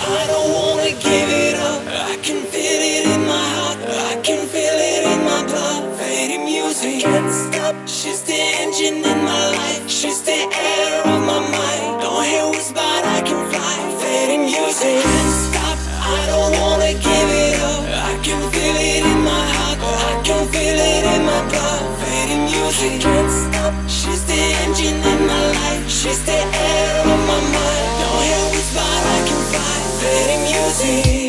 I don't wanna give it up. I can feel it in my heart, I can feel it in my blood. Fading music, I can't stop. She's the engine in my life, she's the air of my mind. Don't hear who's but I can fly. Fading music, I can't stop. I don't wanna give it up. I can feel it in my heart, I can feel it in my blood. Fading music, I can't stop. She's the engine in my life, she's the air of my mind. Don't hear who's but I can fly. Fading music.